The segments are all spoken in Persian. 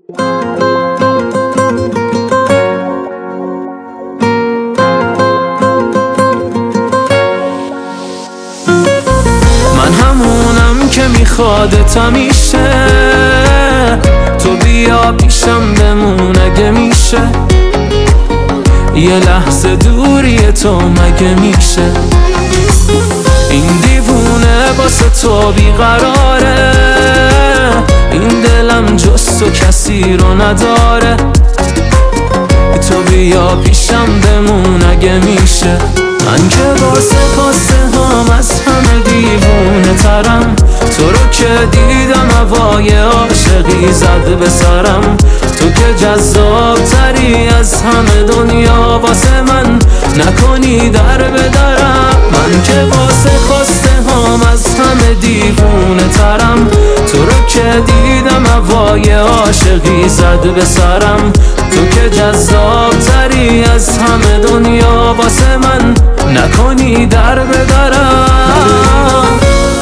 من همونم که میخوادت همیشه، تو بیا پیشم بمون اگه میشه، یه لحظه دوری تو مگه میشه. این دیوونه واسه تو بیقراره، این دلم جز تو کسی رو نداره، تو بیا پیشم بمون اگه میشه. من که واسه هم از همه دیوونه ترم، تو رو که دیدم هوای عاشقی زد به سرم، تو که جذاب تری از همه دنیا واسه من، نکنی در به درم. من که خواسته هم از همه دیوونه ترم، تو رو که دیدم هوای عاشقی زد به سرم، تو که جذاب تری از همه دنیا واسه من، نکنی در به درم.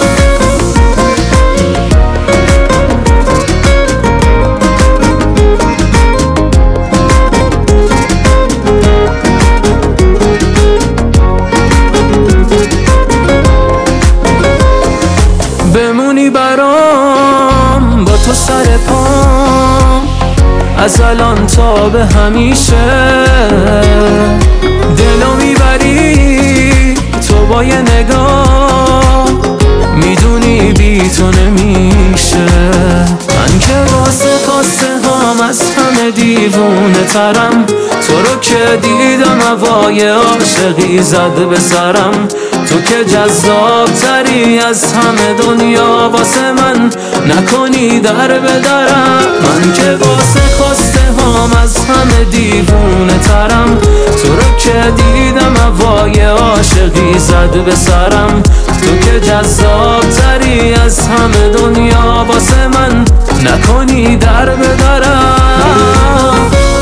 بمونی برام با تو سر پام، از الان تا به همیشه، دلو میبری تو با یه نگاه، میدونی بی تو نمیشه. من که خواسته هم از همه دیوونه ترم، تو رو که دیدم هوای عاشقی زد به سرم، تو که جذاب تری از همه دنیا واسه من، نکنی در به درم. من که خواسته هم از همه دیوونه ترم، تو رو که دیدم هوای عاشقی زد به سرم، تو که جذاب تری از همه دنیا واسه من، نکنی در به درم.